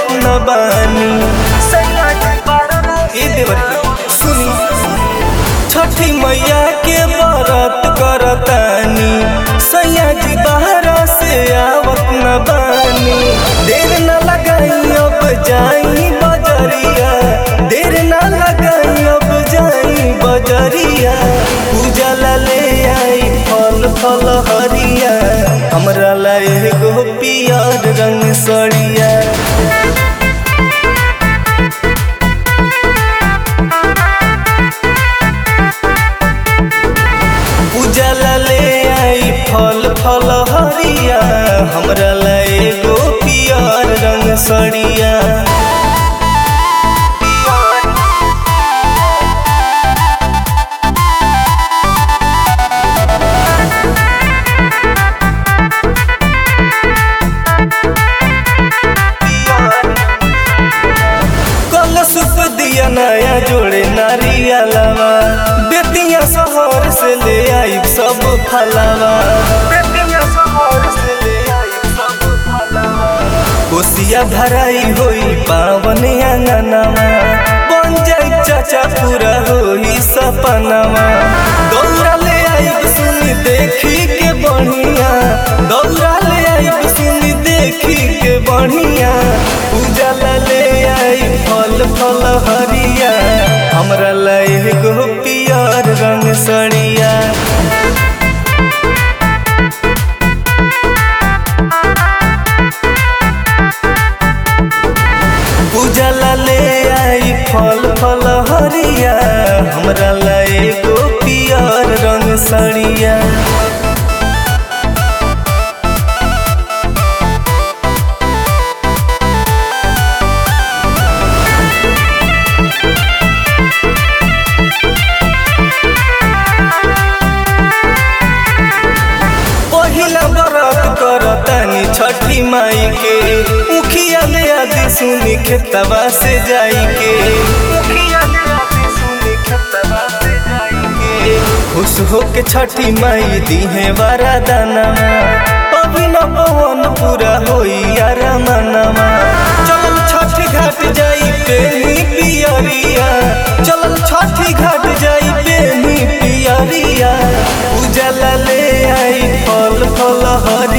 आवत न बानी। ए देवर सुनी छठी मैया के व्रत करतानी, सैया जी बाहर से आवत न बानी। देर न लगाई अब जाई बजरिया, देर न लगाई अब जाई बजरिया। पूजा ला ले आई फल फल हरिया, हमरा ला एगो पियर रंग सड़िया। पूजा ला ले आई फल फल हरिया, हमरा ला एगो पियर रंग सड़िया। कलशुप दिया नया जोड़े नारियलवा, बेतिया शहर से ले आई सब फलवा। कोसिया भराई होई पावन अंगनवा, बन जाई चाचा पूरा होई सपनवा। दौरा ले आई सुनी देखी के बढ़िया, दौरा ले आई सुनी देखी के बढ़िया। पूजा ला ले आई फल फल हरिया, हमरा ला एगो पियर रंग सड़िया। पूजा ला ले आई फल फल हरिया, हमरा ला एगो पियर रंग सड़िया। पहिला व्रत करतानी छठी माई के, मुखिया ले आदि सुनी खेतवा से जाई के। खुश होके छठी माई दीहे वरदानवा, अभिनव पवन पूरा होई अरमानवा। चलल छठी घाट जाई पेनी पियरिया, चलल छठी घाट जाई पेनी पियरिया। पूजा ला ले आई फल फल हरिया,